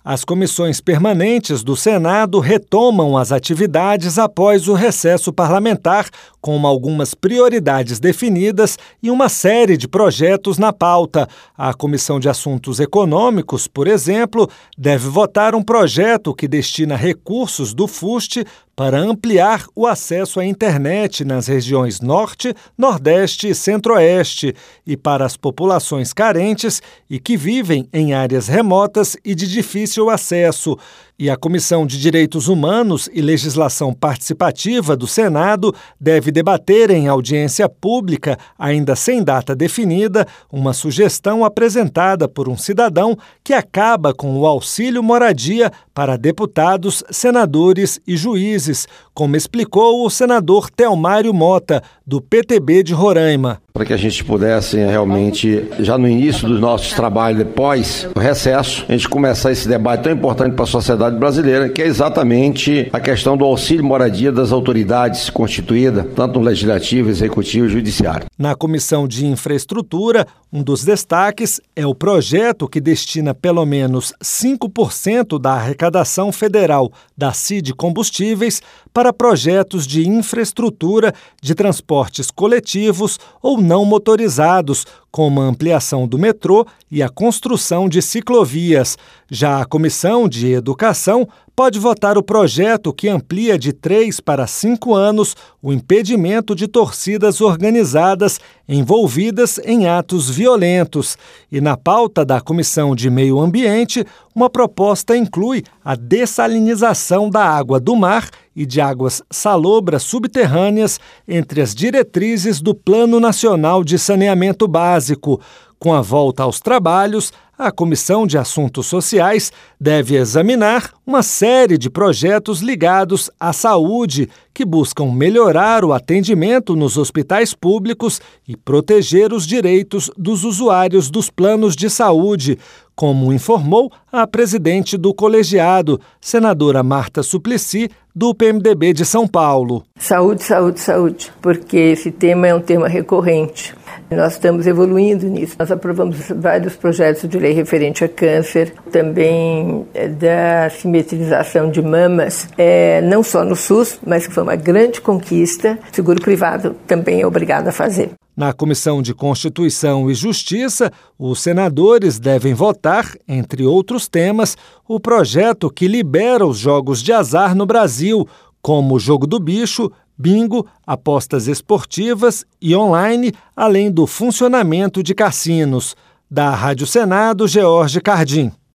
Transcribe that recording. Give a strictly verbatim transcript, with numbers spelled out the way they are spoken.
As comissões permanentes do Senado retomam as atividades após o recesso parlamentar, com algumas prioridades definidas e uma série de projetos na pauta. A Comissão de Assuntos Econômicos, por exemplo, deve votar um projeto que destina recursos do FUST para ampliar o acesso à internet nas regiões Norte, Nordeste e Centro-Oeste e para as populações carentes e que vivem em áreas remotas e de difícil acesso. E a Comissão de Direitos Humanos e Legislação Participativa do Senado deve debater em audiência pública, ainda sem data definida, uma sugestão apresentada por um cidadão que acaba com o auxílio moradia para deputados, senadores e juízes, como explicou o senador Telmário Mota, do P T B de Roraima. Para que a gente pudesse realmente, já no início dos nossos trabalhos, depois do recesso, a gente começar esse debate tão importante para a sociedade brasileira, que é exatamente a questão do auxílio moradia das autoridades constituídas, tanto no Legislativo, Executivo e Judiciário. Na Comissão de Infraestrutura, um dos destaques é o projeto que destina pelo menos cinco por cento da arrecadação federal da C I D Combustíveis para projetos de infraestrutura de transportes coletivos ou não motorizados, como a ampliação do metrô e a construção de ciclovias. Já a Comissão de Educação pode votar o projeto que amplia de três para cinco anos o impedimento de torcidas organizadas envolvidas em atos violentos. E na pauta da Comissão de Meio Ambiente, uma proposta inclui a dessalinização da água do mar e de águas salobras subterrâneas entre as diretrizes do Plano Nacional de Saneamento Básico. Com a volta aos trabalhos, a Comissão de Assuntos Sociais deve examinar uma série de projetos ligados à saúde que buscam melhorar o atendimento nos hospitais públicos e proteger os direitos dos usuários dos planos de saúde, como informou a presidente do colegiado, senadora Marta Suplicy, do P M D B de São Paulo. Saúde, saúde, saúde, porque esse tema é um tema recorrente. Nós estamos evoluindo nisso. Nós aprovamos vários projetos de lei referente a câncer, também da simetrização de mamas, é, não só no SUS, mas que foi uma grande conquista. O seguro privado também é obrigado a fazer. Na Comissão de Constituição e Justiça, os senadores devem votar, entre outros temas, o projeto que libera os jogos de azar no Brasil, como o Jogo do Bicho, bingo, apostas esportivas e online, além do funcionamento de cassinos. Da Rádio Senado, George Cardim.